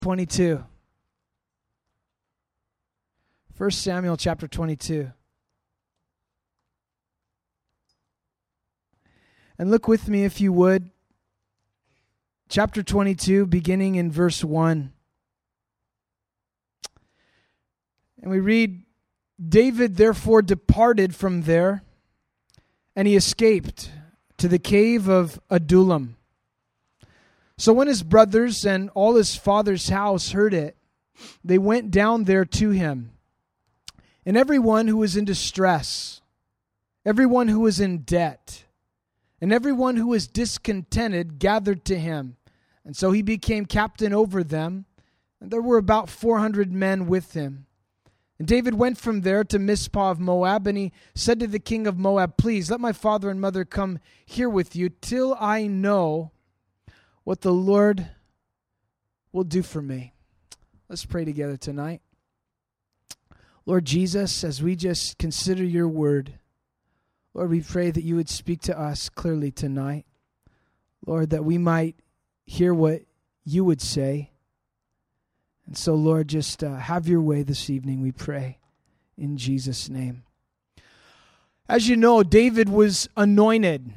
22. 1 Samuel chapter 22. And look with me, if you would. Chapter 22, beginning in verse 1. And we read, David therefore departed from there, and he escaped to the cave of Adullam. So when his brothers and all his father's house heard it, they went down there to him. And everyone who was in distress, everyone who was in debt, and everyone who was discontented gathered to him. And so he became captain over them. And there were about 400 men with him. And David went from there to Mizpah of Moab, and he said to the king of Moab, Please, let my father and mother come here with you till I know what the Lord will do for me. Let's pray together tonight. Lord Jesus, as we just consider your word, Lord, we pray that you would speak to us clearly tonight. Lord, that we might hear what you would say. And so, Lord, just have your way this evening, we pray, in Jesus' name. As you know, David was anointed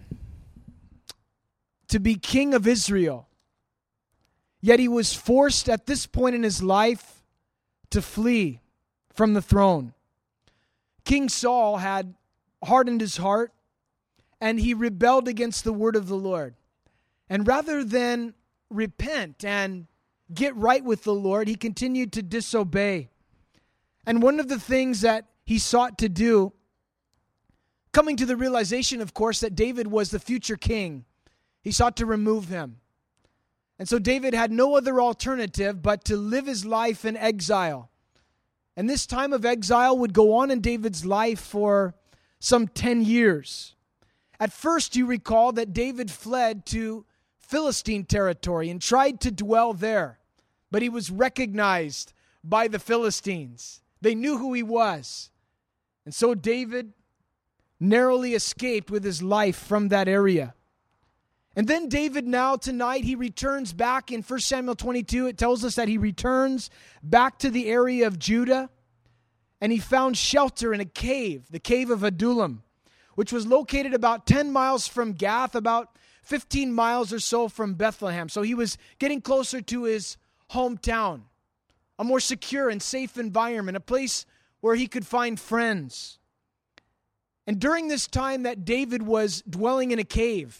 to be king of Israel. Yet he was forced at this point in his life to flee from the throne. King Saul had hardened his heart, and he rebelled against the word of the Lord. And rather than repent and get right with the Lord, he continued to disobey. And one of the things that he sought to do, coming to the realization, of course, that David was the future king, he sought to remove him. And so David had no other alternative but to live his life in exile. And this time of exile would go on in David's life for some 10 years. At first, you recall that David fled to Philistine territory and tried to dwell there. But he was recognized by the Philistines. They knew who he was. And so David narrowly escaped with his life from that area. And then David now tonight, he returns back in 1 Samuel 22. It tells us that he returns back to the area of Judah. And he found shelter in a cave, the cave of Adullam, which was located about 10 miles from Gath, about 15 miles or so from Bethlehem. So he was getting closer to his hometown, a more secure and safe environment, a place where he could find friends. And during this time that David was dwelling in a cave,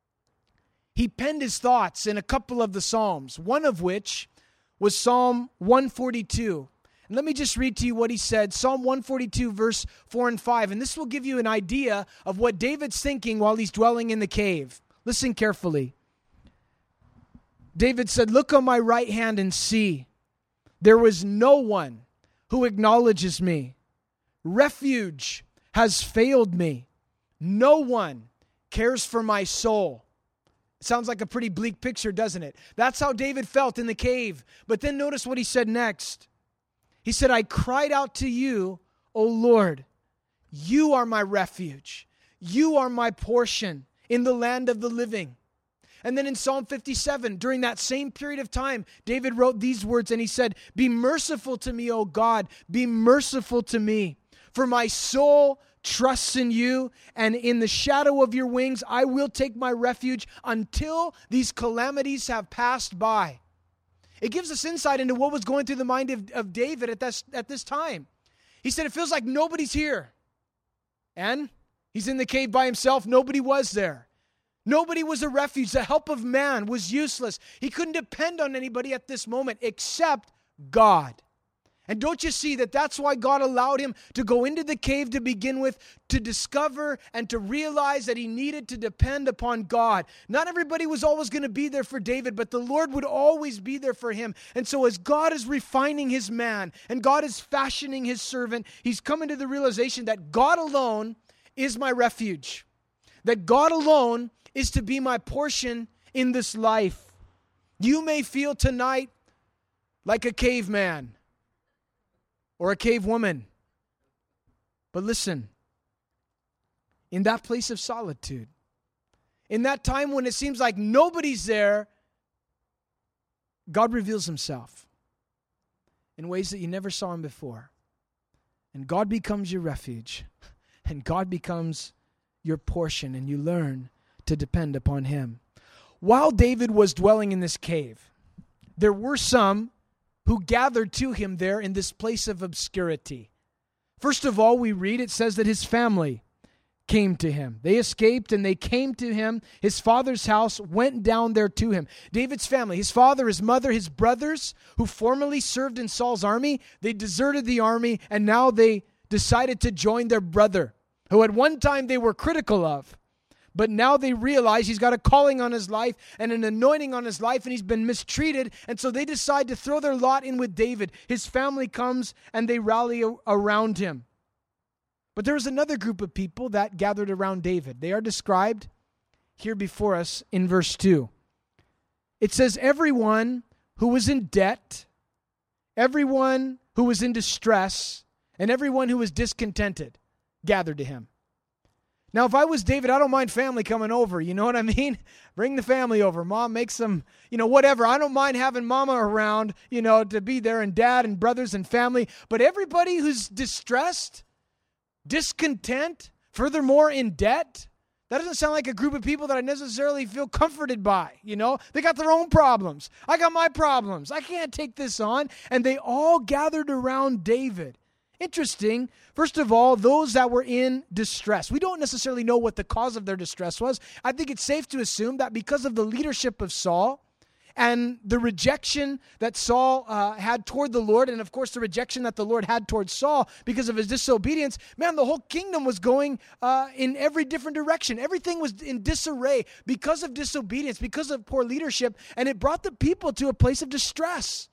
he penned his thoughts in a couple of the Psalms, one of which was Psalm 142. And let me just read to you what he said, Psalm 142, verse 4 and 5. And this will give you an idea of what David's thinking while he's dwelling in the cave. Listen carefully. David said, Look on my right hand and see. There was no one who acknowledges me. Refuge has failed me. No one cares for my soul. Sounds like a pretty bleak picture, doesn't it? That's how David felt in the cave. But then notice what he said next. He said, I cried out to you, O Lord. You are my refuge. You are my portion in the land of the living. And then in Psalm 57, during that same period of time, David wrote these words and he said, Be merciful to me, O God. Be merciful to me. For my soul trusts in you, and in the shadow of your wings I will take my refuge until these calamities have passed by. It gives us insight into what was going through the mind of David at this time. He said, it feels like nobody's here. And he's in the cave by himself. Nobody was there. Nobody was a refuge. The help of man was useless. He couldn't depend on anybody at this moment except God. And don't you see that that's why God allowed him to go into the cave to begin with, to discover and to realize that he needed to depend upon God. Not everybody was always going to be there for David, but the Lord would always be there for him. And so as God is refining his man and God is fashioning his servant, he's coming to the realization that God alone is my refuge. That God alone is to be my portion in this life. You may feel tonight like a caveman or a cave woman. But listen, in that place of solitude, in that time when it seems like nobody's there, God reveals himself. in ways that you never saw him before. And God becomes your refuge. And God becomes your portion, and you learn to depend upon him. While David was dwelling in this cave, there were some who gathered to him there in this place of obscurity. First of all, we read, it says that his family came to him. They escaped and they came to him. His father's house went down there to him. David's family, his father, his mother, his brothers, who formerly served in Saul's army, they deserted the army, and now they decided to join their brother, who at one time they were critical of. But now they realize he's got a calling on his life and an anointing on his life, and he's been mistreated. And so they decide to throw their lot in with David. His family comes and they rally around him. But there was another group of people that gathered around David. They are described here before us in verse 2. It says, everyone who was in debt, everyone who was in distress, and everyone who was discontented gathered to him. Now, if I was David, I don't mind family coming over. You know what I mean? Bring the family over. Mom, make some, whatever. I don't mind having mama around, to be there, and dad and brothers and family. But everybody who's distressed, discontent, furthermore in debt, that doesn't sound like a group of people that I necessarily feel comforted by. They got their own problems. I got my problems. I can't take this on. And they all gathered around David. Interesting. First of all, those that were in distress. We don't necessarily know what the cause of their distress was. I think it's safe to assume that because of the leadership of Saul and the rejection that Saul had toward the Lord, and of course the rejection that the Lord had toward Saul because of his disobedience, man, the whole kingdom was going in every different direction. Everything was in disarray because of disobedience, because of poor leadership, and it brought the people to a place of distress.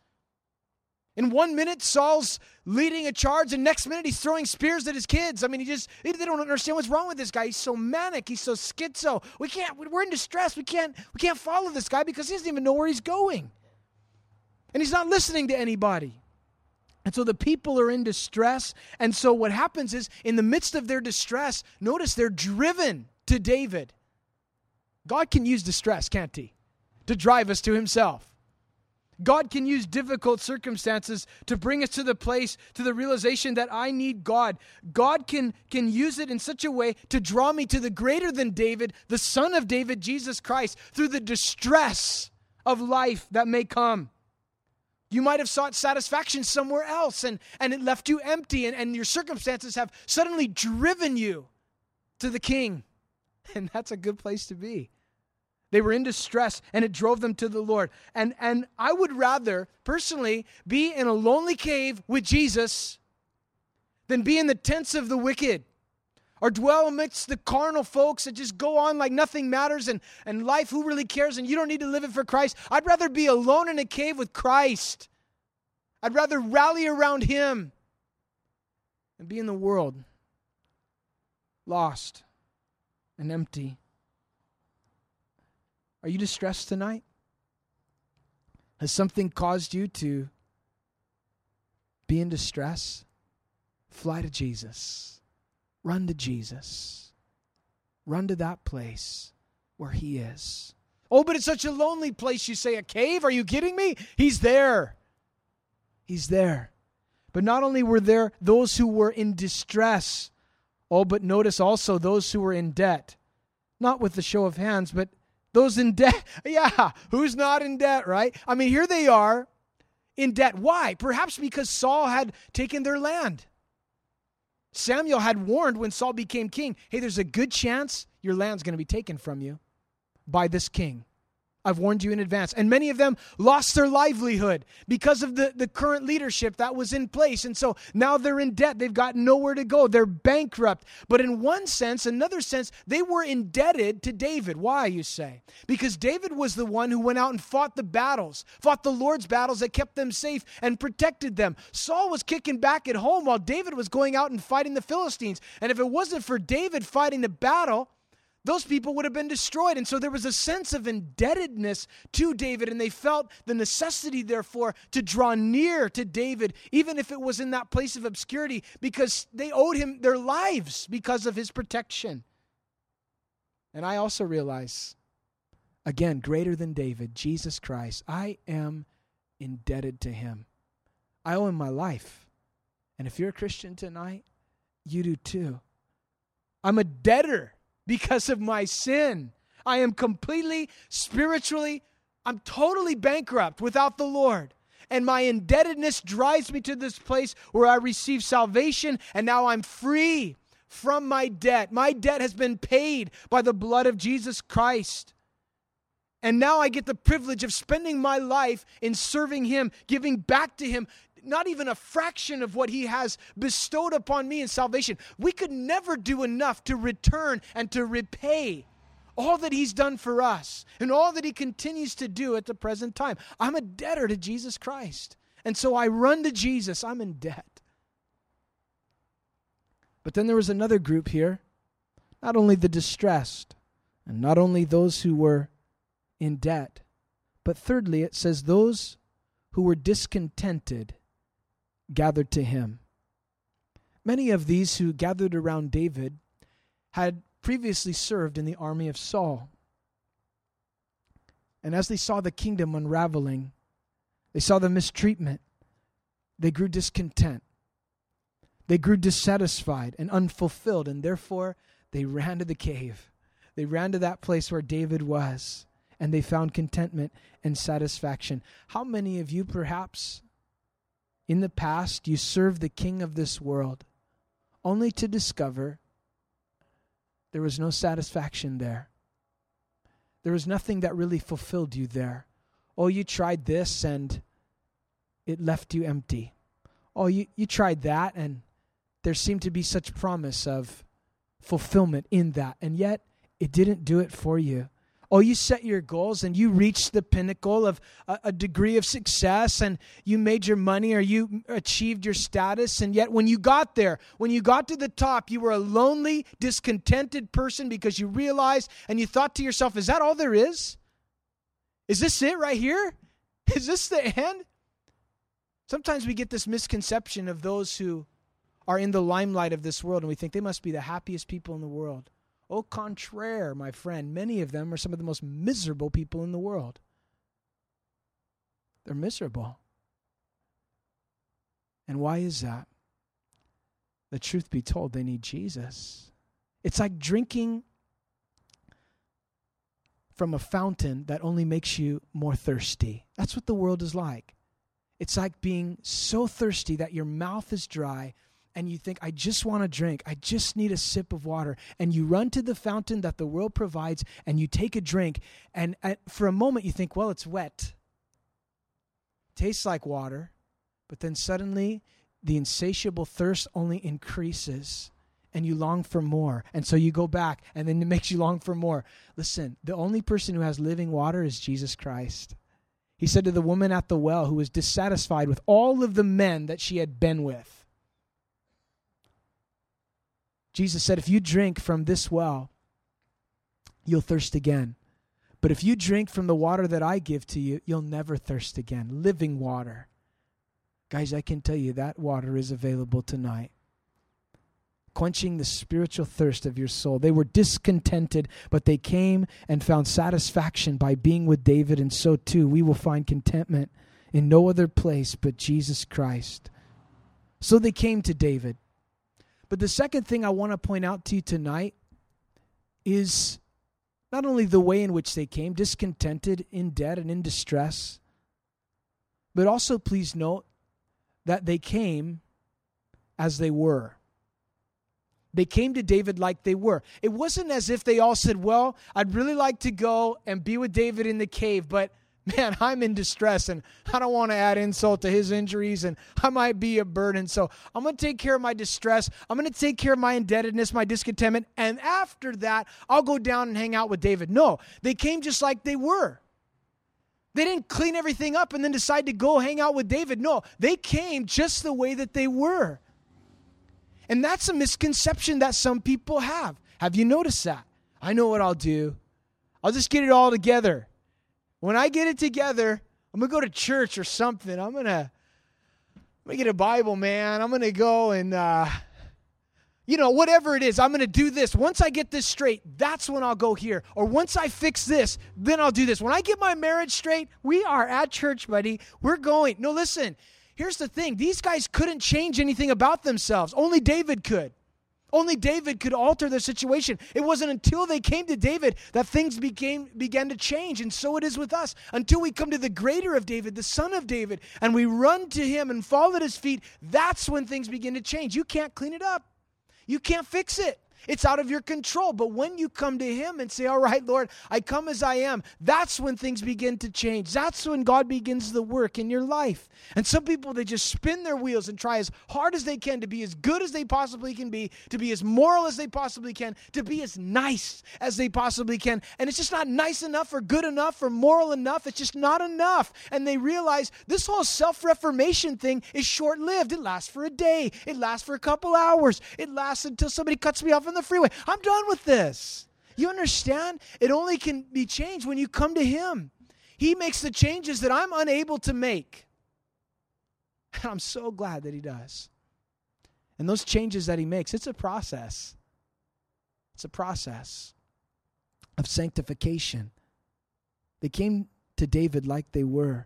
In 1 minute, Saul's leading a charge, and next minute he's throwing spears at his kids. I mean, they don't understand what's wrong with this guy. He's so manic. He's so schizo. We're in distress. We can't follow this guy because he doesn't even know where he's going. And he's not listening to anybody. And so the people are in distress. And so what happens is, in the midst of their distress, notice they're driven to David. God can use distress, can't he? To drive us to himself. God can use difficult circumstances to bring us to the place, to the realization that I need God. God can use it in such a way to draw me to the greater than David, the Son of David, Jesus Christ, through the distress of life that may come. You might have sought satisfaction somewhere else, and it left you empty, and your circumstances have suddenly driven you to the King. And that's a good place to be. They were in distress, and it drove them to the Lord. And I would rather, personally, be in a lonely cave with Jesus than be in the tents of the wicked, or dwell amidst the carnal folks that just go on like nothing matters, and life, who really cares, and you don't need to live it for Christ. I'd rather be alone in a cave with Christ. I'd rather rally around him than be in the world, lost and empty. Are you distressed tonight? Has something caused you to be in distress? Fly to Jesus. Run to Jesus. Run to that place where he is. Oh, but it's such a lonely place, you say. A cave? Are you kidding me? He's there. He's there. But not only were there those who were in distress, but notice also those who were in debt. Not with the show of hands, but those in debt. Yeah, who's not in debt, right? I mean, here they are in debt. Why? Perhaps because Saul had taken their land. Samuel had warned when Saul became king, hey, there's a good chance your land's going to be taken from you by this king. I've warned you in advance. And many of them lost their livelihood because of the current leadership that was in place. And so now they're in debt. They've got nowhere to go. They're bankrupt. But in one sense, another sense, they were indebted to David. Why, you say? Because David was the one who went out and fought the battles, fought the Lord's battles that kept them safe and protected them. Saul was kicking back at home while David was going out and fighting the Philistines. And if it wasn't for David fighting the battle, those people would have been destroyed. And so there was a sense of indebtedness to David, and they felt the necessity, therefore, to draw near to David, even if it was in that place of obscurity, because they owed him their lives because of his protection. And I also realize, again, greater than David, Jesus Christ, I am indebted to him. I owe him my life. And if you're a Christian tonight, you do too. I'm a debtor because of my sin. I am completely, spiritually, I'm totally bankrupt without the Lord. And my indebtedness drives me to this place where I receive salvation, and now I'm free from my debt. My debt has been paid by the blood of Jesus Christ. And now I get the privilege of spending my life in serving him, giving back to him, not even a fraction of what he has bestowed upon me in salvation. We could never do enough to return and to repay all that he's done for us and all that he continues to do at the present time. I'm a debtor to Jesus Christ. And so I run to Jesus. I'm in debt. But then there was another group here, not only the distressed and not only those who were in debt, but thirdly, it says those who were discontented gathered to him. Many of these who gathered around David had previously served in the army of Saul. And as they saw the kingdom unraveling, they saw the mistreatment, they grew discontent. They grew dissatisfied and unfulfilled, and therefore they ran to the cave. They ran to that place where David was, and they found contentment and satisfaction. How many of you, perhaps, in the past, you served the king of this world, only to discover there was no satisfaction there? There was nothing that really fulfilled you there. Oh, you tried this and it left you empty. Oh, you tried that and there seemed to be such promise of fulfillment in that, and yet it didn't do it for you. Oh, you set your goals and you reached the pinnacle of a degree of success and you made your money or you achieved your status. And yet when you got there, when you got to the top, you were a lonely, discontented person because you realized and you thought to yourself, is that all there is? Is this it right here? Is this the end? Sometimes we get this misconception of those who are in the limelight of this world and we think they must be the happiest people in the world. Au contraire, my friend, many of them are some of the most miserable people in the world. They're miserable. And why is that? The truth be told, they need Jesus. It's like drinking from a fountain that only makes you more thirsty. That's what the world is like. It's like being so thirsty that your mouth is dry and you think, I just want to drink. I just need a sip of water. And you run to the fountain that the world provides and you take a drink. And for a moment you think, well, it's wet. Tastes like water. But then suddenly the insatiable thirst only increases and you long for more. And so you go back and then it makes you long for more. Listen, the only person who has living water is Jesus Christ. He said to the woman at the well who was dissatisfied with all of the men that she had been with, Jesus said, if you drink from this well, you'll thirst again. But if you drink from the water that I give to you, you'll never thirst again. Living water. Guys, I can tell you that water is available tonight. Quenching the spiritual thirst of your soul. They were discontented, but they came and found satisfaction by being with David, and so too we will find contentment in no other place but Jesus Christ. So they came to David. But the second thing I want to point out to you tonight is not only the way in which they came, discontented, in debt, and in distress, but also please note that they came as they were. They came to David like they were. It wasn't as if they all said, well, I'd really like to go and be with David in the cave, but man, I'm in distress and I don't want to add insult to his injuries and I might be a burden. So I'm going to take care of my distress. I'm going to take care of my indebtedness, my discontentment. And after that, I'll go down and hang out with David. No, they came just like they were. They didn't clean everything up and then decide to go hang out with David. No, they came just the way that they were. And that's a misconception that some people have. Have you noticed that? I know what I'll do. I'll just get it all together. When I get it together, I'm going to go to church or something. I'm going to get a Bible, man. I'm going to go and, whatever it is, I'm going to do this. Once I get this straight, that's when I'll go here. Or once I fix this, then I'll do this. When I get my marriage straight, we are at church, buddy. We're going. No, listen. here's the thing. These guys couldn't change anything about themselves. Only David could. Only David could alter their situation. It wasn't until they came to David that things began to change. And so it is with us. Until we come to the greater of David, the son of David, and we run to him and fall at his feet, that's when things begin to change. You can't clean it up. You can't fix it. It's out of your control. But when you come to him and say, all right, Lord, I come as I am, that's when things begin to change. That's when God begins the work in your life. And some people, they just spin their wheels and try as hard as they can to be as good as they possibly can be, to be as moral as they possibly can, to be as nice as they possibly can. And it's just not nice enough or good enough or moral enough. It's just not enough. And they realize this whole self-reformation thing is short-lived. It lasts for a day. It lasts for a couple hours. It lasts until somebody cuts me off on the freeway. I'm done with this. You understand? It only can be changed when you come to him. He makes the changes that I'm unable to make. And I'm so glad that he does. And those changes that he makes, it's a process. It's a process of sanctification. They came to David like they were.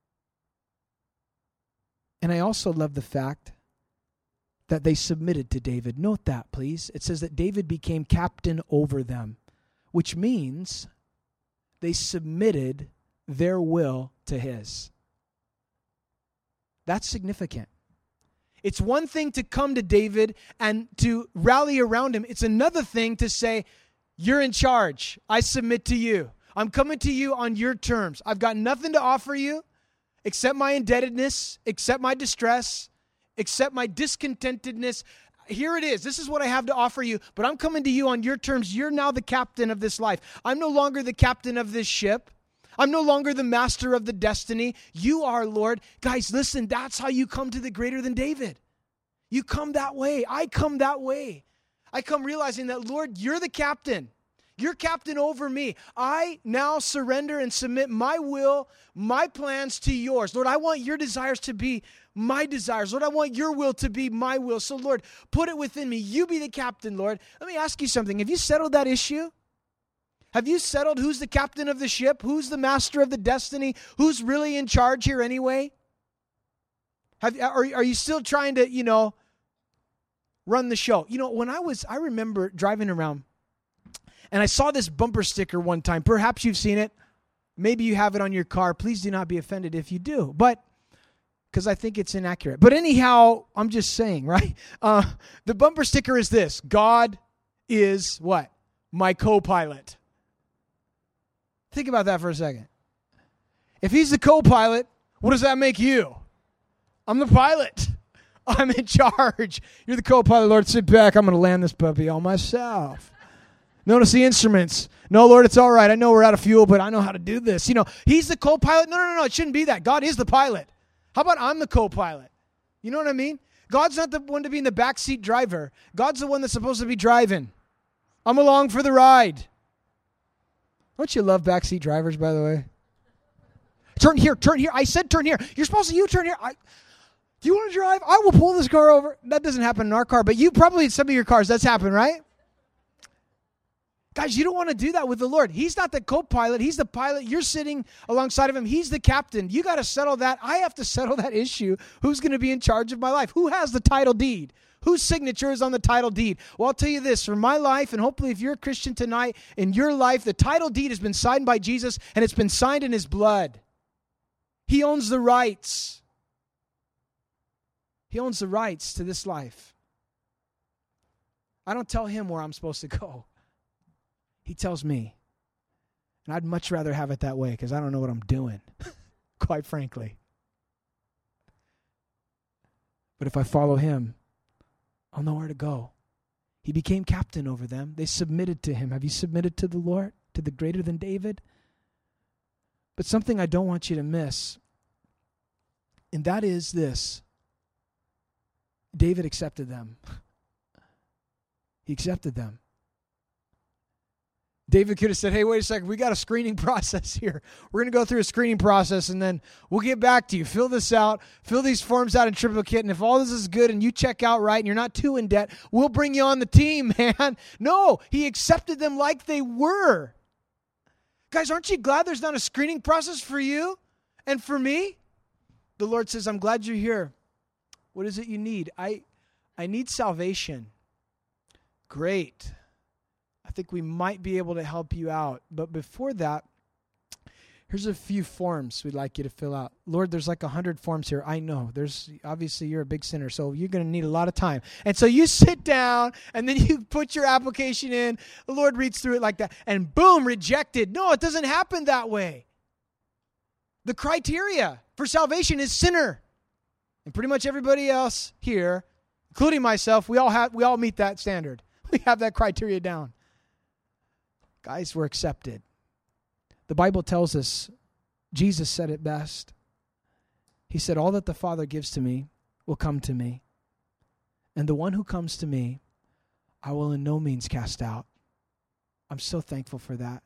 And I also love the fact that they submitted to David. Note that, please. It says that David became captain over them, which means they submitted their will to his. That's significant. It's one thing to come to David and to rally around him. It's another thing to say, you're in charge. I submit to you. I'm coming to you on your terms. I've got nothing to offer you except my indebtedness, except my distress, except my discontentedness. Here it is. This is what I have to offer you, but I'm coming to you on your terms. You're now the captain of this life. I'm no longer the captain of this ship. I'm no longer the master of the destiny. You are, Lord. Guys, listen, that's how you come to the greater than David. You come that way. I come that way. I come realizing that, Lord, you're the captain. You're captain over me. I now surrender and submit my will, my plans to yours. Lord, I want your desires to be my desires. Lord, I want your will to be my will. So, Lord, put it within me. You be the captain, Lord. Let me ask you something. Have you settled that issue? Have you settled who's the captain of the ship? Who's the master of the destiny? Who's really in charge here anyway? Are you still trying to, run the show? I remember driving around and I saw this bumper sticker one time. Perhaps you've seen it. Maybe you have it on your car. Please do not be offended if you do. But because I think it's inaccurate. But anyhow, I'm just saying, right? The bumper sticker is this. God is what? My co-pilot. Think about that for a second. If he's the co-pilot, what does that make you? I'm the pilot. I'm in charge. You're the co-pilot. Lord, sit back. I'm going to land this puppy all myself. Notice the instruments. No, Lord, it's all right. I know we're out of fuel, but I know how to do this. He's the co-pilot. No. It shouldn't be that. God is the pilot. How about I'm the co-pilot? You know what I mean? God's not the one to be in the backseat driver. God's the one that's supposed to be driving. I'm along for the ride. Don't you love backseat drivers, by the way? Turn here. I said turn here. You're supposed to, you turn here. Do you want to drive? I will pull this car over. That doesn't happen in our car, but you probably in some of your cars, that's happened, right? Guys, you don't want to do that with the Lord. He's not the co-pilot. He's the pilot. You're sitting alongside of him. He's the captain. You got to settle that. I have to settle that issue. Who's going to be in charge of my life? Who has the title deed? Whose signature is on the title deed? Well, I'll tell you this. For my life, and hopefully if you're a Christian tonight, in your life, the title deed has been signed by Jesus, and it's been signed in his blood. He owns the rights. He owns the rights to this life. I don't tell him where I'm supposed to go. He tells me. And I'd much rather have it that way because I don't know what I'm doing, quite frankly. But if I follow him, I'll know where to go. He became captain over them. They submitted to him. Have you submitted to the Lord, to the greater than David? But something I don't want you to miss, and that is this. David accepted them. He accepted them. David could have said, hey, wait a second, we got a screening process here. We're going to go through a screening process, and then we'll get back to you. Fill this out. Fill these forms out in triplicate, and if all this is good and you check out right and you're not too in debt, we'll bring you on the team, man. No, he accepted them like they were. Guys, aren't you glad there's not a screening process for you and for me? the Lord says, I'm glad you're here. What is it you need? I need salvation. Great. I think we might be able to help you out. But before that, here's a few forms we'd like you to fill out. Lord, there's like 100 forms here. I know. Obviously you're a big sinner, so you're going to need a lot of time. And so you sit down, and then you put your application in. The Lord reads through it like that, and boom, rejected. No, it doesn't happen that way. The criteria for salvation is sinner. And pretty much everybody else here, including myself, we all meet that standard. We have that criteria down. Guys, we're accepted. The Bible tells us, Jesus said it best. He said, all that the Father gives to me will come to me. And the one who comes to me, I will in no means cast out. I'm so thankful for that.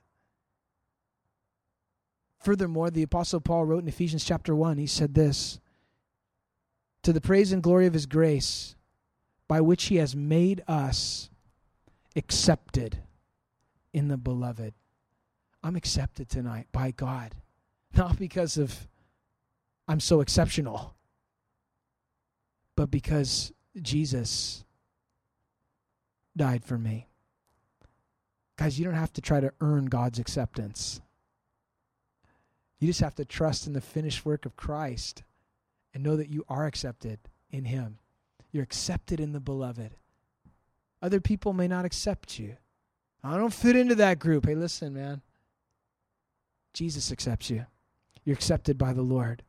Furthermore, the Apostle Paul wrote in Ephesians chapter 1, he said this, to the praise and glory of his grace, by which he has made us accepted in the beloved. I'm accepted tonight by God, not because of I'm so exceptional, but because Jesus died for me. Guys, you don't have to try to earn God's acceptance. You just have to trust in the finished work of Christ and know that you are accepted in Him. You're accepted in the beloved. Other people may not accept you. I don't fit into that group. Hey, listen, man. Jesus accepts you. You're accepted by the Lord.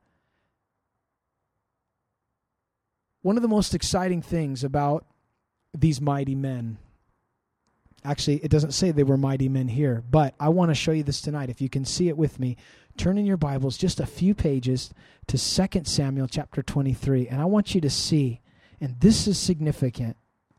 One of the most exciting things about these mighty men, actually, it doesn't say they were mighty men here, but I want to show you this tonight. If you can see it with me, turn in your Bibles just a few pages to 2 Samuel chapter 23, and I want you to see, and this is significant,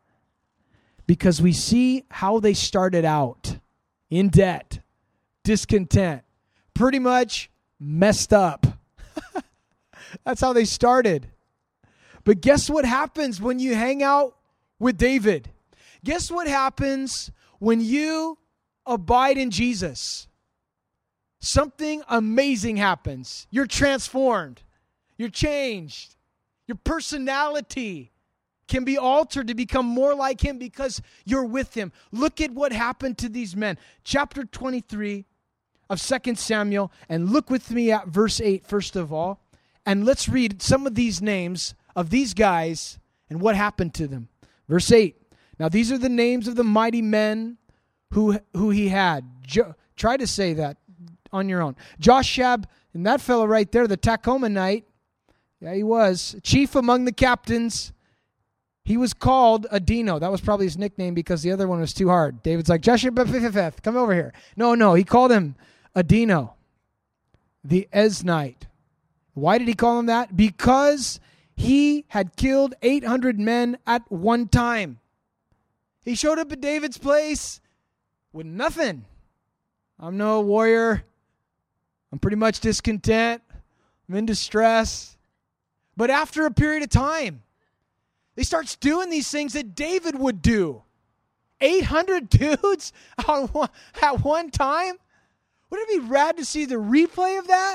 because we see how they started out in debt, discontent, pretty much messed up. That's how they started. But guess what happens when you hang out with David? Guess what happens when you abide in Jesus? Something amazing happens. You're transformed. You're changed. Your personality can be altered to become more like Him because you're with Him. Look at what happened to these men. Chapter 23 of 2 Samuel, and look with me at verse 8 first of all, and let's read some of these names of these guys and what happened to them. Verse 8, now these are the names of the mighty men who he had. Try to say that on your own. Joshab, and that fellow right there, the Tacomanite, yeah, he was chief among the captains. He was called Adino. That was probably his nickname because the other one was too hard. David's like, Joshua, come over here. No, he called him Adino, the Eznite. Why did he call him that? Because he had killed 800 men at one time. He showed up at David's place with nothing. I'm no warrior. I'm pretty much discontent. I'm in distress. But after a period of time, he starts doing these things that David would do. 800 dudes at one time? Wouldn't it be rad to see the replay of that?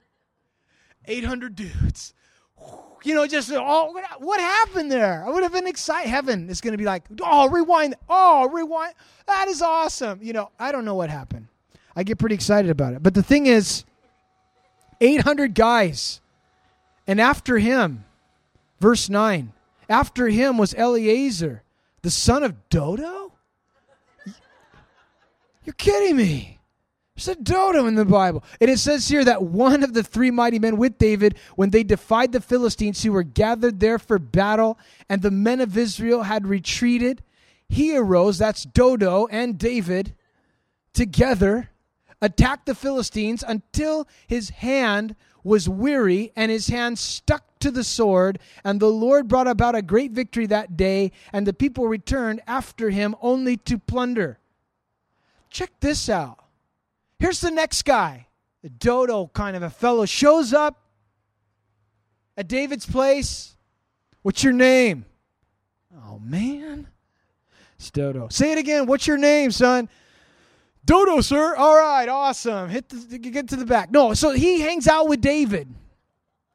800 dudes. You know, just all, what happened there? I would have been excited. Heaven is going to be like, rewind. That is awesome. You know, I don't know what happened. I get pretty excited about it. But the thing is, 800 guys. And after him, verse 9, after him was Eleazar, the son of Dodo? You're kidding me. There's a Dodo in the Bible. And it says here that one of the three mighty men with David, when they defied the Philistines who were gathered there for battle, and the men of Israel had retreated, he arose, that's Dodo and David, together, attacked the Philistines until his hand was weary and his hand stuck to the sword, and the Lord brought about a great victory that day, and the people returned after him only to plunder. Check this out. Here's the next guy, the Dodo kind of a fellow, shows up at David's place. What's your name? Oh, man. It's Dodo. Say it again. What's your name, son? Dodo, sir. All right, awesome. Get to the back. No, so he hangs out with David.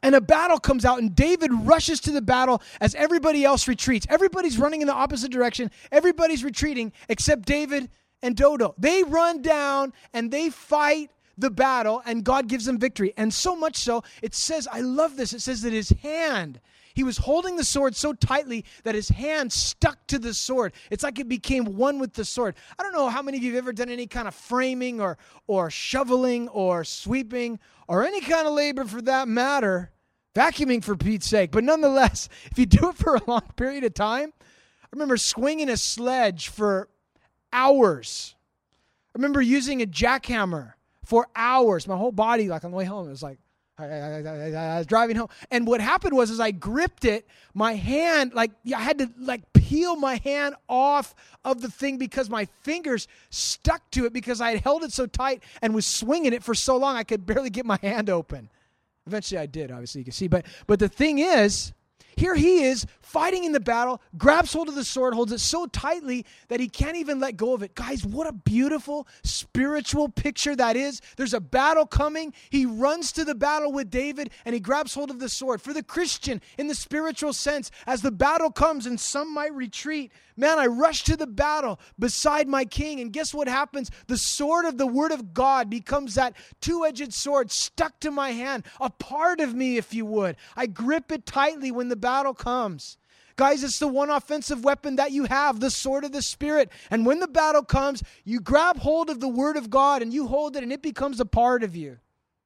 And a battle comes out, and David rushes to the battle as everybody else retreats. Everybody's running in the opposite direction. Everybody's retreating except David and Dodo. They run down and they fight the battle, and God gives them victory. And so much so, it says, I love this, it says that his hand, he was holding the sword so tightly that his hand stuck to the sword. It's like it became one with the sword. I don't know how many of you have ever done any kind of framing or shoveling or sweeping or any kind of labor for that matter. Vacuuming, for Pete's sake. But nonetheless, if you do it for a long period of time, I remember swinging a sledge for hours. I remember using a jackhammer for hours. My whole body, like on the way home, it was like, I was driving home. And what happened was, as I gripped it, my hand, I had to peel my hand off of the thing because my fingers stuck to it because I had held it so tight and was swinging it for so long I could barely get my hand open. Eventually I did, obviously you can see. But the thing is, here he is fighting in the battle, grabs hold of the sword, holds it so tightly that he can't even let go of it. Guys, what a beautiful spiritual picture that is. There's a battle coming. He runs to the battle with David and he grabs hold of the sword. For the Christian, in the spiritual sense, as the battle comes and some might retreat, man, I rush to the battle beside my king. And guess what happens? The sword of the word of God becomes that two-edged sword stuck to my hand, a part of me, if you would. I grip it tightly when the battle comes. Guys, it's the one offensive weapon that you have, the sword of the Spirit. And when the battle comes, you grab hold of the word of God and you hold it and it becomes a part of you.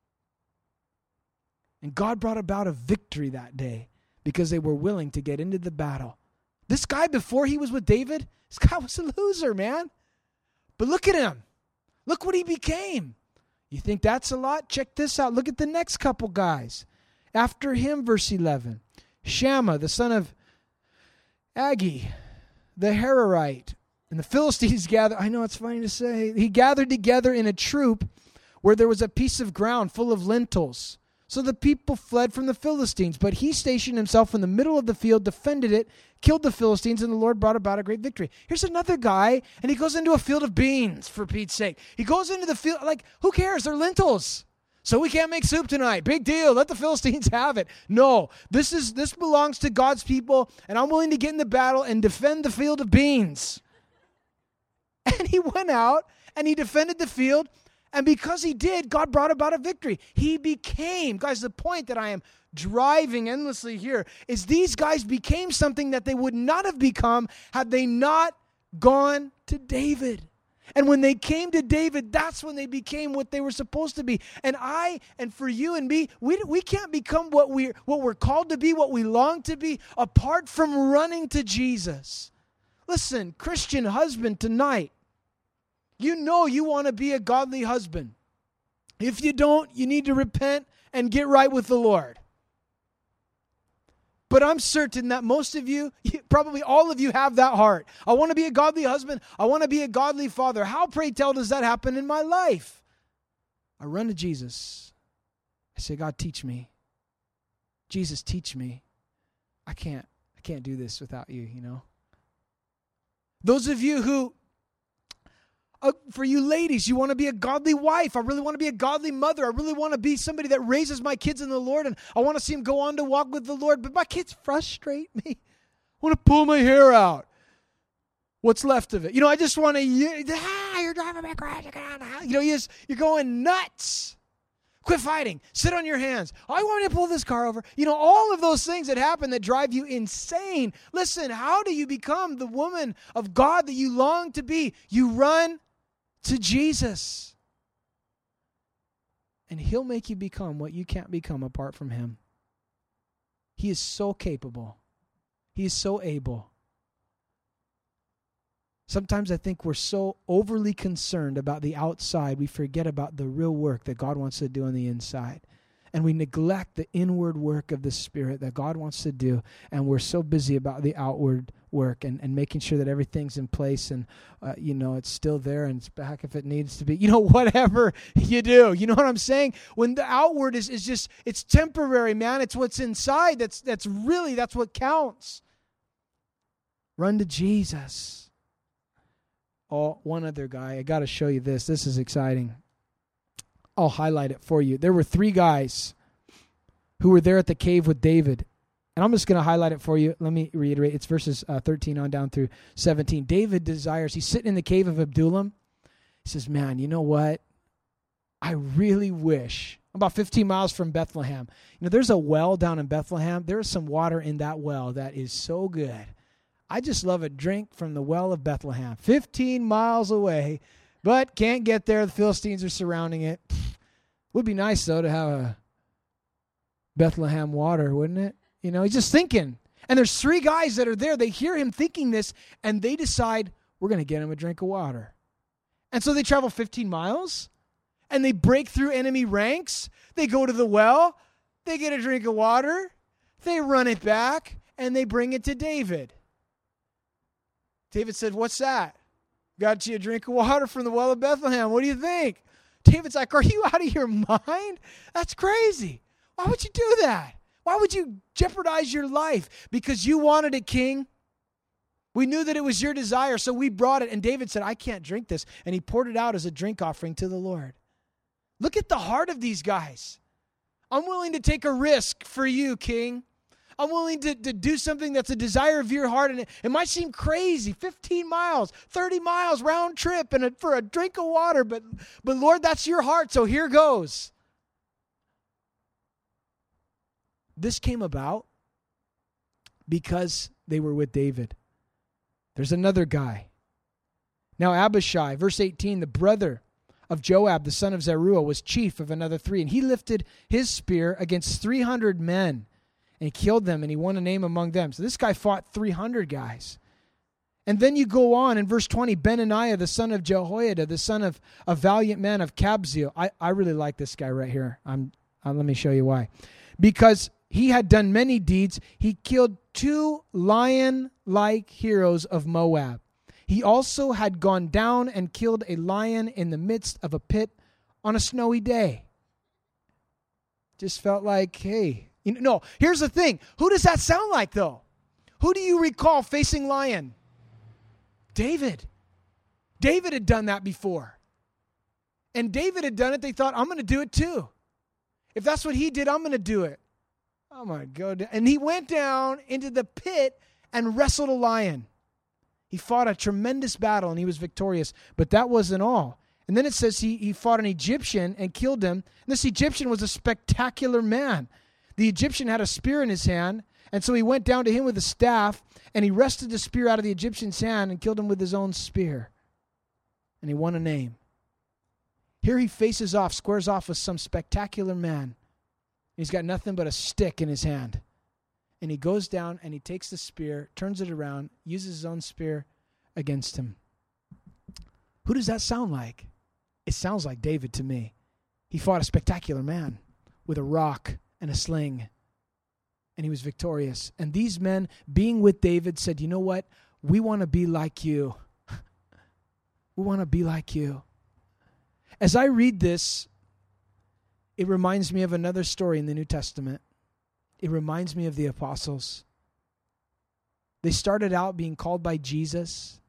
And God brought about a victory that day because they were willing to get into the battle. This guy, before he was with David, this guy was a loser, man. But look at him. Look what he became. You think that's a lot? Check this out. Look at the next couple guys. After him, verse 11, Shammah, the son of Agi, the Hararite, and the Philistines gathered. I know it's funny to say. He gathered together in a troop where there was a piece of ground full of lentils. So the people fled from the Philistines, but he stationed himself in the middle of the field, defended it, killed the Philistines, and the Lord brought about a great victory. Here's another guy, and he goes into a field of beans, for Pete's sake. He goes into the field, who cares? They're lentils. So we can't make soup tonight. Big deal. Let the Philistines have it. No, this belongs to God's people, and I'm willing to get in the battle and defend the field of beans. And he went out, and he defended the field, and because he did, God brought about a victory. He became, guys, the point that I am driving endlessly here is these guys became something that they would not have become had they not gone to David. And when they came to David, that's when they became what they were supposed to be. And for you and me, we can't become what we're called to be, what we long to be, apart from running to Jesus. Listen, Christian husband, tonight, you know you want to be a godly husband. If you don't, you need to repent and get right with the Lord. But I'm certain that most of you, probably all of you, have that heart. I want to be a godly husband. I want to be a godly father. How, pray tell, does that happen in my life? I run to Jesus. I say, God, teach me. Jesus, teach me. I can't do this without you, you know. Those of you who, for you ladies, you want to be a godly wife. I really want to be a godly mother. I really want to be somebody that raises my kids in the Lord, and I want to see them go on to walk with the Lord. But my kids frustrate me. I want to pull my hair out. What's left of it? You know, I just want to, you're driving me crazy. You know, you're going nuts. Quit fighting. Sit on your hands. I want to pull this car over. You know, all of those things that happen that drive you insane. Listen, how do you become the woman of God that you long to be? You run to Jesus. And He'll make you become what you can't become apart from Him. He is so capable. He is so able. Sometimes I think we're so overly concerned about the outside, we forget about the real work that God wants to do on the inside. And we neglect the inward work of the Spirit that God wants to do. And we're so busy about the outward work and making sure that everything's in place and, it's still there and it's back if it needs to be. You know, whatever you do. You know what I'm saying? When the outward is just, it's temporary, man. It's what's inside that's what counts. Run to Jesus. Oh, one other guy. I got to show you this. This is exciting. I'll highlight it for you. There were 3 guys who were there at the cave with David. And I'm just going to highlight it for you. Let me reiterate. It's verses 13 on down through 17. David desires, he's sitting in the cave of Adullam. He says, man, you know what? I really wish, I'm about 15 miles from Bethlehem. You know, there's a well down in Bethlehem. There's some water in that well that is so good. I just love a drink from the well of Bethlehem. 15 miles away, but can't get there. The Philistines are surrounding it. Would be nice, though, to have a Bethlehem water, wouldn't it? You know, he's just thinking. And there's 3 guys that are there. They hear him thinking this, and they decide, we're going to get him a drink of water. And so they travel 15 miles, and they break through enemy ranks. They go to the well. They get a drink of water. They run it back, and they bring it to David. David said, what's that? Got you a drink of water from the well of Bethlehem. What do you think? David's like, are you out of your mind? That's crazy. Why would you do that? Why would you jeopardize your life? Because you wanted it, king. We knew that it was your desire, so we brought it. And David said, I can't drink this. And he poured it out as a drink offering to the Lord. Look at the heart of these guys. I'm willing to take a risk for you, king. I'm willing to do something that's a desire of your heart. And it might seem crazy, 15 miles, 30 miles round trip and for a drink of water. But Lord, that's your heart, so here goes. This came about because they were with David. There's another guy. Now Abishai, verse 18, the brother of Joab, the son of Zeruiah, was chief of another 3. And he lifted his spear against 300 men. And he killed them, and he won a name among them. So this guy fought 300 guys. And then you go on in verse 20, Benaniah, the son of Jehoiada, the son of a valiant man of Kabzeel. I really like this guy right here. Let me show you why. Because he had done many deeds. He killed 2 lion-like heroes of Moab. He also had gone down and killed a lion in the midst of a pit on a snowy day. Just felt like, hey. No, here's the thing. Who does that sound like, though? Who do you recall facing lion? David. David had done that before. And David had done it. They thought, I'm going to do it too. If that's what he did, I'm going to do it. Oh my God. And he went down into the pit and wrestled a lion. He fought a tremendous battle and he was victorious. But that wasn't all. And then it says he fought an Egyptian and killed him. And this Egyptian was a spectacular man. The Egyptian had a spear in his hand. And so he went down to him with a staff and he wrested the spear out of the Egyptian's hand and killed him with his own spear. And he won a name. Here he faces off, squares off with some spectacular man. He's got nothing but a stick in his hand. And he goes down and he takes the spear, turns it around, uses his own spear against him. Who does that sound like? It sounds like David to me. He fought a spectacular man with a rock and a sling. And he was victorious. And these men, being with David, said, you know what? We want to be like you. We want to be like you. As I read this, it reminds me of another story in the New Testament. It reminds me of the apostles. They started out being called by Jesus.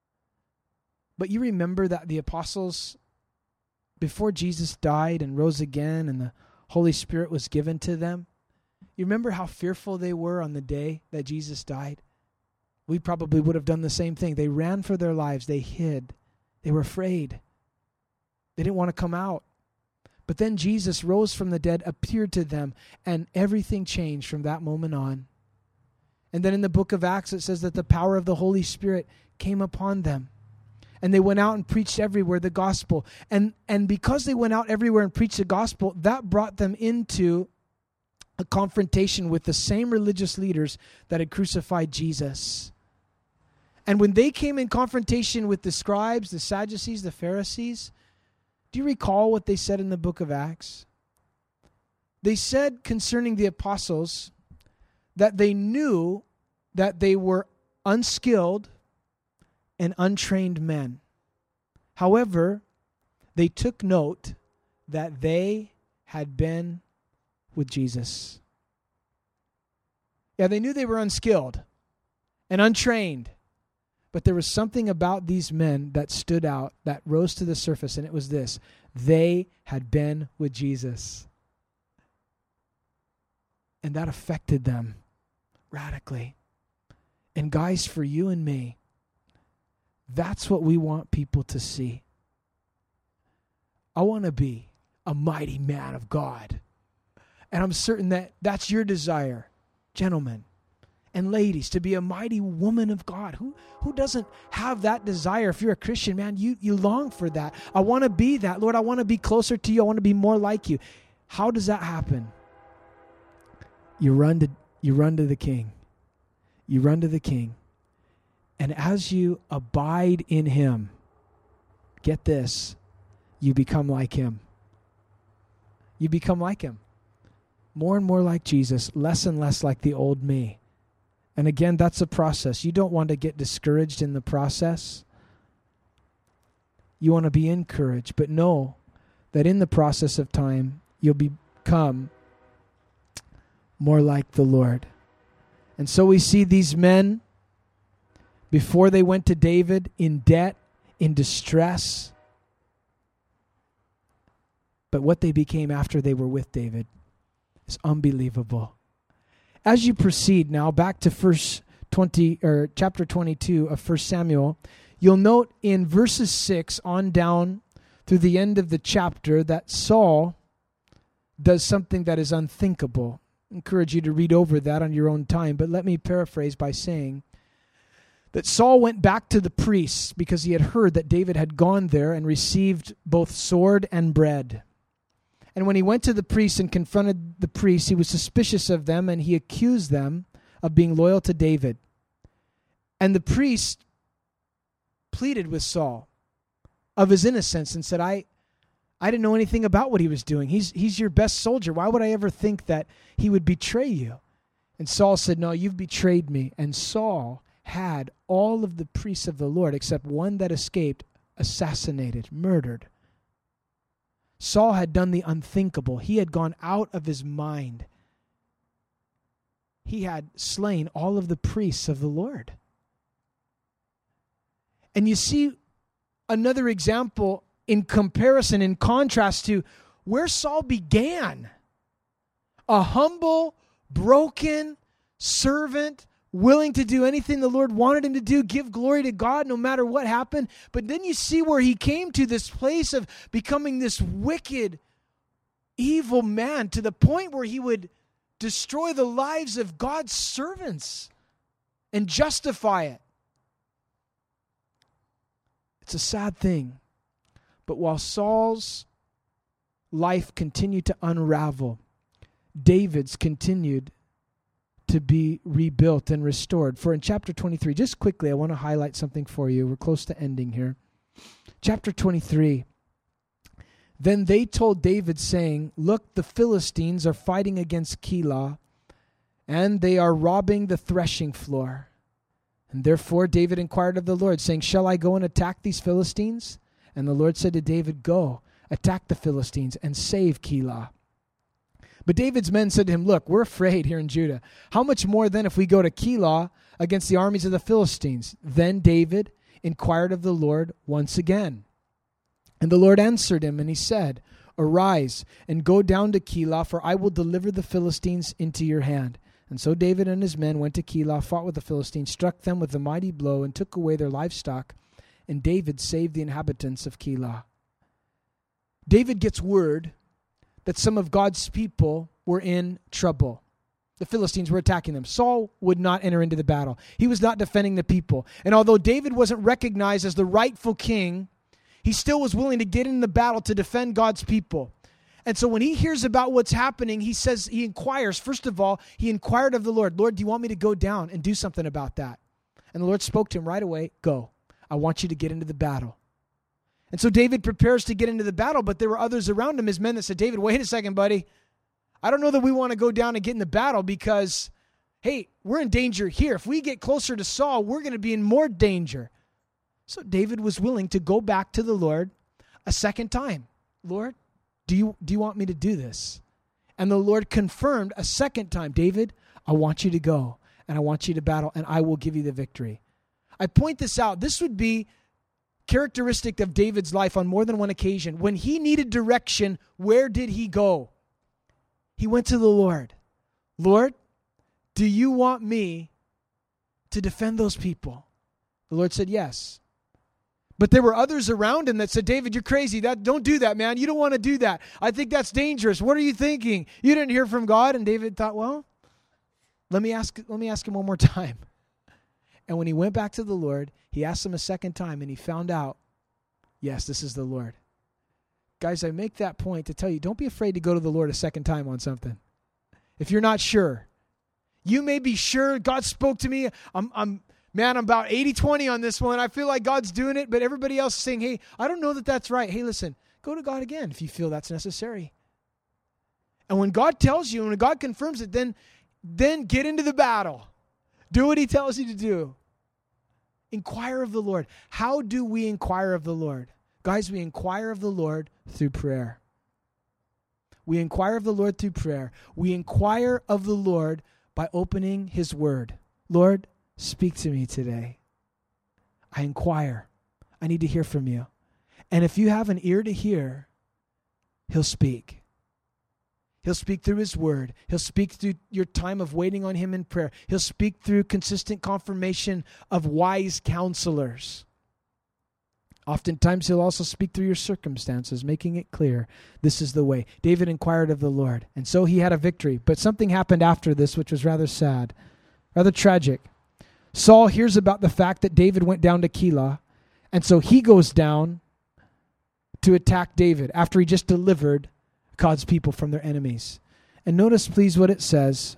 But you remember that the apostles, before Jesus died and rose again and the Holy Spirit was given to them, you remember how fearful they were on the day that Jesus died? We probably would have done the same thing. They ran for their lives. They hid. They were afraid. They didn't want to come out. But then Jesus rose from the dead, appeared to them, and everything changed from that moment on. And then in the book of Acts, it says that the power of the Holy Spirit came upon them. And they went out and preached everywhere the gospel. And because they went out everywhere and preached the gospel, that brought them into a confrontation with the same religious leaders that had crucified Jesus. And when they came in confrontation with the scribes, the Sadducees, the Pharisees, do you recall what they said in the book of Acts? They said concerning the apostles that they knew that they were unskilled and untrained men. However, they took note that they had been with Jesus. Yeah, they knew they were unskilled and untrained. But there was something about these men that stood out, that rose to the surface, and it was this. They had been with Jesus. And that affected them radically. And guys, for you and me, that's what we want people to see. I want to be a mighty man of God. And I'm certain that that's your desire, gentlemen and ladies, to be a mighty woman of God. Who doesn't have that desire? If you're a Christian, man, you long for that. I want to be that. Lord, I want to be closer to you. I want to be more like you. How does that happen? You run to the King. You run to the King. And as you abide in him, get this, you become like him. You become like him. More and more like Jesus, less and less like the old me. And again, that's a process. You don't want to get discouraged in the process. You want to be encouraged, but know that in the process of time, you'll become more like the Lord. And so we see these men, before they went to David, in debt, in distress. But what they became after they were with David is unbelievable. As you proceed now back to chapter 22 of 1 Samuel, you'll note in verses 6 on down through the end of the chapter that Saul does something that is unthinkable. I encourage you to read over that on your own time, but let me paraphrase by saying that Saul went back to the priests because he had heard that David had gone there and received both sword and bread. And when he went to the priests and confronted the priests, he was suspicious of them and he accused them of being loyal to David. And the priest pleaded with Saul of his innocence and said, I didn't know anything about what he was doing. He's your best soldier. Why would I ever think that he would betray you? And Saul said, no, you've betrayed me. And Saul had all of the priests of the Lord, except one that escaped, assassinated, murdered. Saul had done the unthinkable. He had gone out of his mind. He had slain all of the priests of the Lord. And you see another example in comparison, in contrast to where Saul began. A humble, broken servant, willing to do anything the Lord wanted him to do, give glory to God no matter what happened. But then you see where he came to this place of becoming this wicked, evil man to the point where he would destroy the lives of God's servants and justify it. It's a sad thing. But while Saul's life continued to unravel, David's continued to be rebuilt and restored. For in chapter 23, just quickly, I want to highlight something for you. We're close to ending here. Chapter 23. Then they told David, saying, look, the Philistines are fighting against Keilah, and they are robbing the threshing floor. And therefore David inquired of the Lord, saying, shall I go and attack these Philistines? And the Lord said to David, go, attack the Philistines and save Keilah. But David's men said to him, look, we're afraid here in Judah. How much more then if we go to Keilah against the armies of the Philistines? Then David inquired of the Lord once again. And the Lord answered him, and he said, arise and go down to Keilah, for I will deliver the Philistines into your hand. And so David and his men went to Keilah, fought with the Philistines, struck them with a mighty blow, and took away their livestock. And David saved the inhabitants of Keilah. David gets word that some of God's people were in trouble. The Philistines were attacking them. Saul would not enter into the battle. He was not defending the people. And although David wasn't recognized as the rightful king, he still was willing to get in the battle to defend God's people. And so when he hears about what's happening, he inquires. First of all, he inquired of the Lord, Lord, do you want me to go down and do something about that? And the Lord spoke to him right away, go. I want you to get into the battle. And so David prepares to get into the battle, but there were others around him, his men, that said, David, wait a second, buddy. I don't know that we want to go down and get in the battle because, hey, we're in danger here. If we get closer to Saul, we're going to be in more danger. So David was willing to go back to the Lord a second time. Lord, do you want me to do this? And the Lord confirmed a second time, David, I want you to go and I want you to battle and I will give you the victory. I point this out. This would be characteristic of David's life on more than one occasion. When he needed direction, where did he go? He went to the Lord. Lord, do you want me to defend those people? The Lord said, yes. But there were others around him that said, David, you're crazy. Don't do that, man. You don't want to do that. I think that's dangerous. What are you thinking? You didn't hear from God? And David thought, well, let me ask him one more time. And when he went back to the Lord, he asked him a second time, and he found out, yes, this is the Lord. Guys, I make that point to tell you, don't be afraid to go to the Lord a second time on something. If you're not sure, you may be sure God spoke to me. I'm about 80-20 on this one. I feel like God's doing it, but everybody else is saying, hey, I don't know that that's right. Hey, listen, go to God again if you feel that's necessary. And when God tells you, when God confirms it, then get into the battle. Do what he tells you to do. Inquire of the Lord. How do we inquire of the Lord? Guys, we inquire of the Lord through prayer. We inquire of the Lord through prayer. We inquire of the Lord by opening his word. Lord, speak to me today. I inquire. I need to hear from you. And if you have an ear to hear, he'll speak. He'll speak through his word. He'll speak through your time of waiting on him in prayer. He'll speak through consistent confirmation of wise counselors. Oftentimes, he'll also speak through your circumstances, making it clear this is the way. David inquired of the Lord, and so he had a victory. But something happened after this, which was rather sad, rather tragic. Saul hears about the fact that David went down to Keilah, and so he goes down to attack David after he just delivered God's people from their enemies. And notice, please, what it says.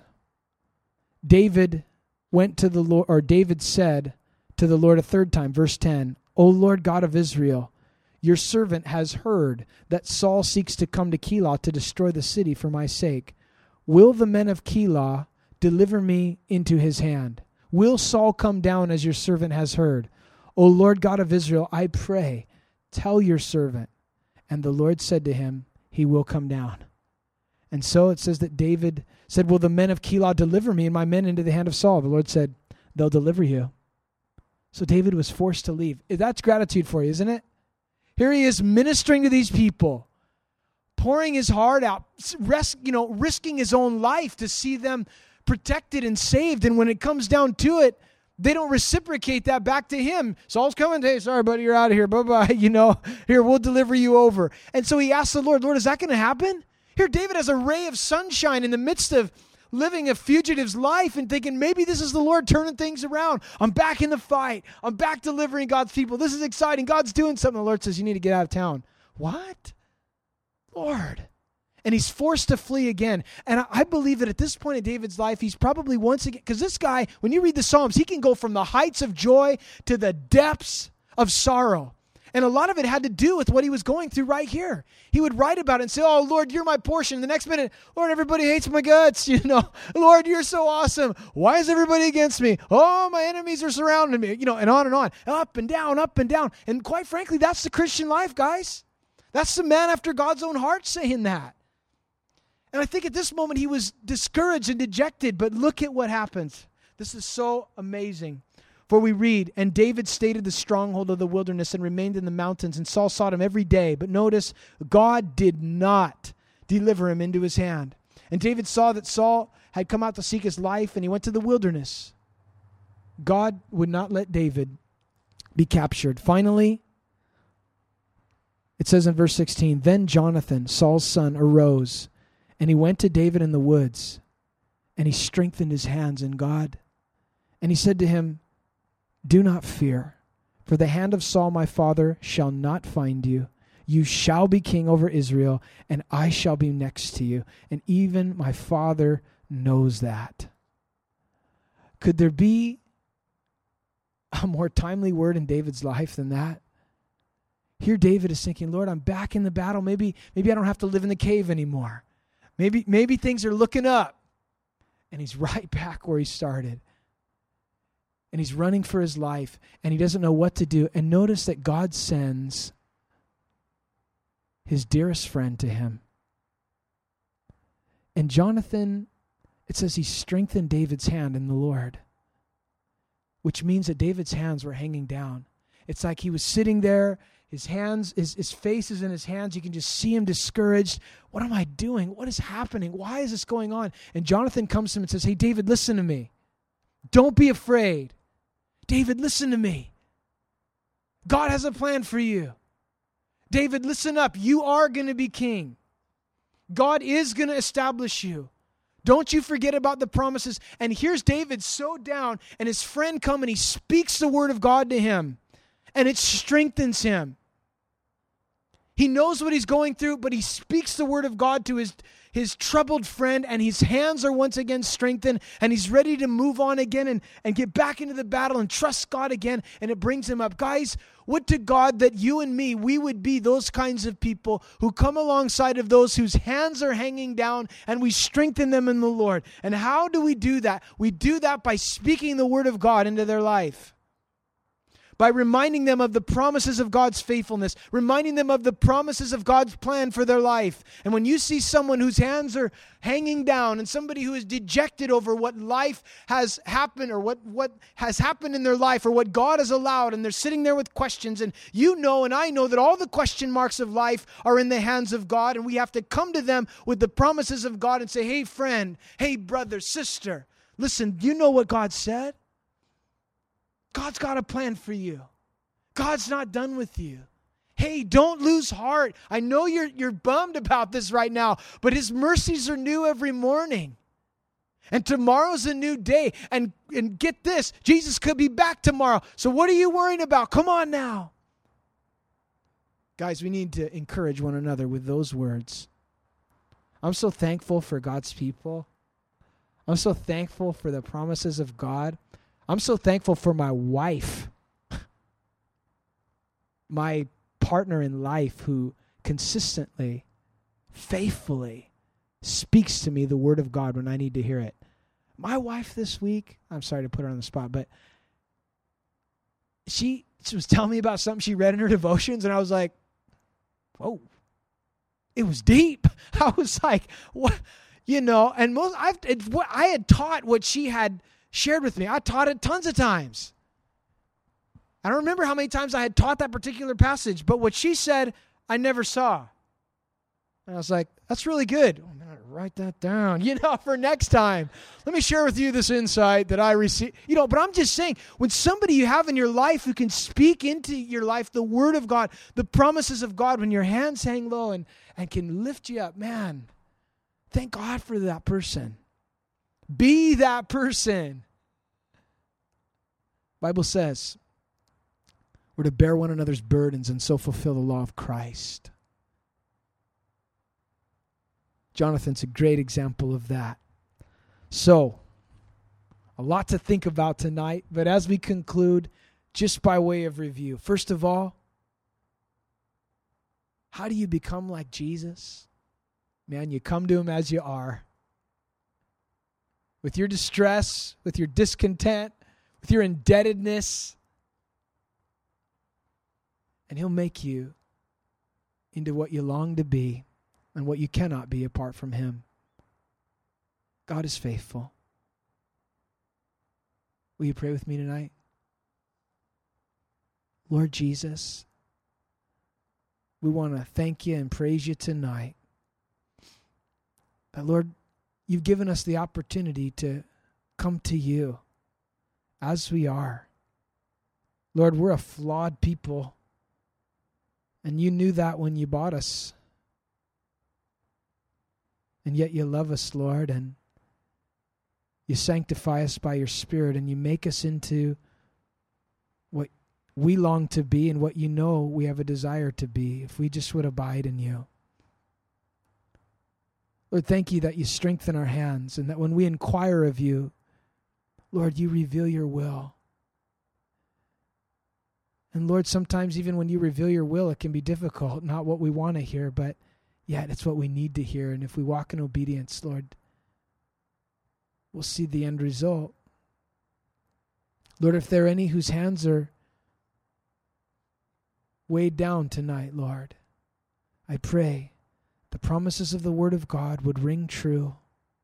David went to the Lord, or David said to the Lord a third time, verse 10, O Lord God of Israel, your servant has heard that Saul seeks to come to Keilah to destroy the city for my sake. Will the men of Keilah deliver me into his hand? Will Saul come down as your servant has heard? O Lord God of Israel, I pray, tell your servant. And the Lord said to him, he will come down. And so it says that David said, will the men of Keilah deliver me and my men into the hand of Saul? The Lord said, they'll deliver you. So David was forced to leave. That's gratitude for you, isn't it? Here he is ministering to these people, pouring his heart out, risking his own life to see them protected and saved. And when it comes down to it, they don't reciprocate that back to him. Saul's coming. Hey, sorry, buddy, you're out of here. Bye-bye. Here, we'll deliver you over. And so he asked the Lord, is that going to happen? Here, David has a ray of sunshine in the midst of living a fugitive's life and thinking, maybe this is the Lord turning things around. I'm back in the fight. I'm back delivering God's people. This is exciting. God's doing something. The Lord says, you need to get out of town. What? Lord. And he's forced to flee again. And I believe that at this point in David's life, he's probably once again, because this guy, when you read the Psalms, he can go from the heights of joy to the depths of sorrow. And a lot of it had to do with what he was going through right here. He would write about it and say, oh, Lord, you're my portion. The next minute, Lord, everybody hates my guts. Lord, you're so awesome. Why is everybody against me? Oh, my enemies are surrounding me. And on and on. Up and down, up and down. And quite frankly, that's the Christian life, guys. That's the man after God's own heart saying that. And I think at this moment he was discouraged and dejected, but look at what happens. This is so amazing. For we read, and David stayed at the stronghold of the wilderness and remained in the mountains, and Saul sought him every day. But notice, God did not deliver him into his hand. And David saw that Saul had come out to seek his life, and he went to the wilderness. God would not let David be captured. Finally, it says in verse 16, then Jonathan, Saul's son, arose, and he went to David in the woods, and he strengthened his hands in God. And he said to him, do not fear, for the hand of Saul my father shall not find you. You shall be king over Israel, and I shall be next to you. And even my father knows that. Could there be a more timely word in David's life than that? Here David is thinking, Lord, I'm back in the battle. Maybe I don't have to live in the cave anymore. Maybe things are looking up. And he's right back where he started. And he's running for his life, and he doesn't know what to do. And notice that God sends his dearest friend to him. And Jonathan, it says he strengthened David's hand in the Lord, which means that David's hands were hanging down. It's like he was sitting there, his hands, his face is in his hands. You can just see him discouraged. What am I doing? What is happening? Why is this going on? And Jonathan comes to him and says, hey, David, listen to me. Don't be afraid. David, listen to me. God has a plan for you. David, listen up. You are going to be king. God is going to establish you. Don't you forget about the promises. And here's David so down, and his friend comes and he speaks the word of God to him, and it strengthens him. He knows what he's going through, but he speaks the word of God to his troubled friend, and his hands are once again strengthened, and he's ready to move on again and get back into the battle and trust God again, and it brings him up. Guys, would to God that you and me, we would be those kinds of people who come alongside of those whose hands are hanging down, and we strengthen them in the Lord. And how do we do that? We do that by speaking the word of God into their life. By reminding them of the promises of God's faithfulness, reminding them of the promises of God's plan for their life. And when you see someone whose hands are hanging down and somebody who is dejected over what life has happened or what has happened in their life or what God has allowed, and they're sitting there with questions, and you know and I know that all the question marks of life are in the hands of God, and we have to come to them with the promises of God and say, hey friend, hey brother, sister, listen, you know what God said? God's got a plan for you. God's not done with you. Hey, don't lose heart. I know you're bummed about this right now, but his mercies are new every morning. And tomorrow's a new day. And get this, Jesus could be back tomorrow. So what are you worrying about? Come on now. Guys, we need to encourage one another with those words. I'm so thankful for God's people. I'm so thankful for the promises of God. I'm so thankful for my wife, my partner in life who consistently, faithfully speaks to me the word of God when I need to hear it. My wife this week, I'm sorry to put her on the spot, but she was telling me about something she read in her devotions, and I was like, whoa, it was deep. I was like, what? You know, and I had taught what she had shared with me. I taught it tons of times. I don't remember how many times I had taught that particular passage, but what she said, I never saw. And I was like, that's really good. I'm going to write that down, for next time. Let me share with you this insight that I received. But I'm just saying, when somebody you have in your life who can speak into your life the word of God, the promises of God, when your hands hang low and can lift you up, man, thank God for that person. Be that person. Bible says we're to bear one another's burdens and so fulfill the law of Christ. Jonathan's a great example of that. So, a lot to think about tonight, but as we conclude, just by way of review, first of all, how do you become like Jesus? Man, you come to him as you are. With your distress, with your discontent, with your indebtedness. And he'll make you into what you long to be and what you cannot be apart from him. God is faithful. Will you pray with me tonight? Lord Jesus, we want to thank you and praise you tonight. That, Lord, you've given us the opportunity to come to you as we are. Lord, we're a flawed people, and you knew that when you bought us. And yet you love us, Lord, and you sanctify us by your Spirit, and you make us into what we long to be and what you know we have a desire to be if we just would abide in you. Lord, thank you that you strengthen our hands and that when we inquire of you, Lord, you reveal your will. And Lord, sometimes even when you reveal your will, it can be difficult, not what we want to hear, but yet it's what we need to hear. And if we walk in obedience, Lord, we'll see the end result. Lord, if there are any whose hands are weighed down tonight, Lord, I pray the promises of the Word of God would ring true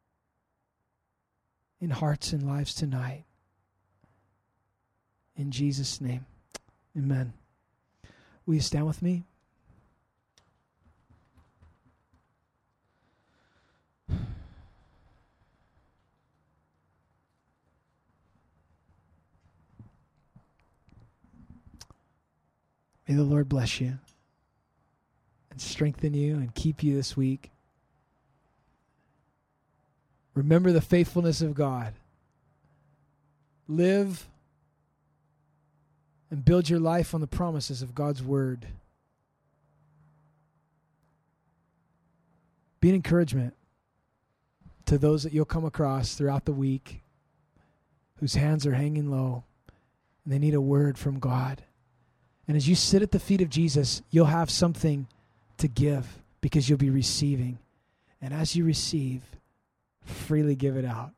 in hearts and lives tonight. In Jesus' name, amen. Will you stand with me? May the Lord bless you and strengthen you and keep you this week. Remember the faithfulness of God. Live and build your life on the promises of God's word. Be an encouragement to those that you'll come across throughout the week whose hands are hanging low and they need a word from God. And as you sit at the feet of Jesus, you'll have something to give because you'll be receiving. And as you receive, freely give it out.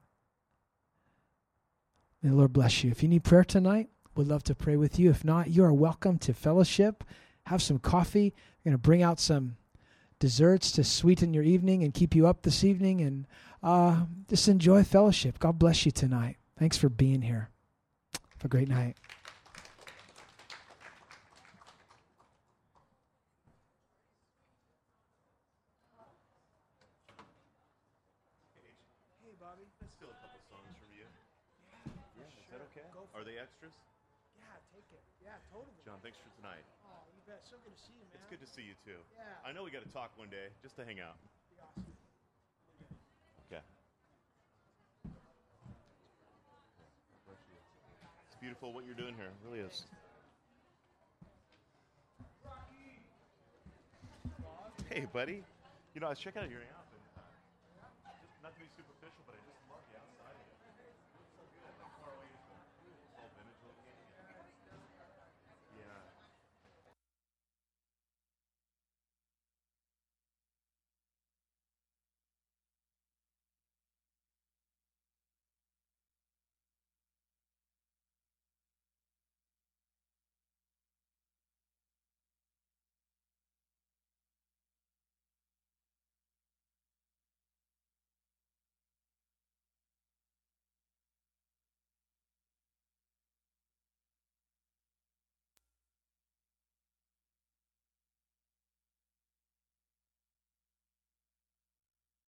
May the Lord bless you. If you need prayer tonight, we'd love to pray with you. If not, you are welcome to fellowship. Have some coffee. We're going to bring out some desserts to sweeten your evening and keep you up this evening. And just enjoy fellowship. God bless you tonight. Thanks for being here. Have a great night. Are they extras? Yeah, take it. Yeah, totally. John, thanks for tonight. Oh, you bet. So good to see you, man. It's good to see you, too. Yeah. I know we got to talk one day, just to hang out. Be awesome. Okay. It's beautiful what you're doing here. It really is. Hey, buddy. You know, I was checking out your amp, and not to be superficial, but I just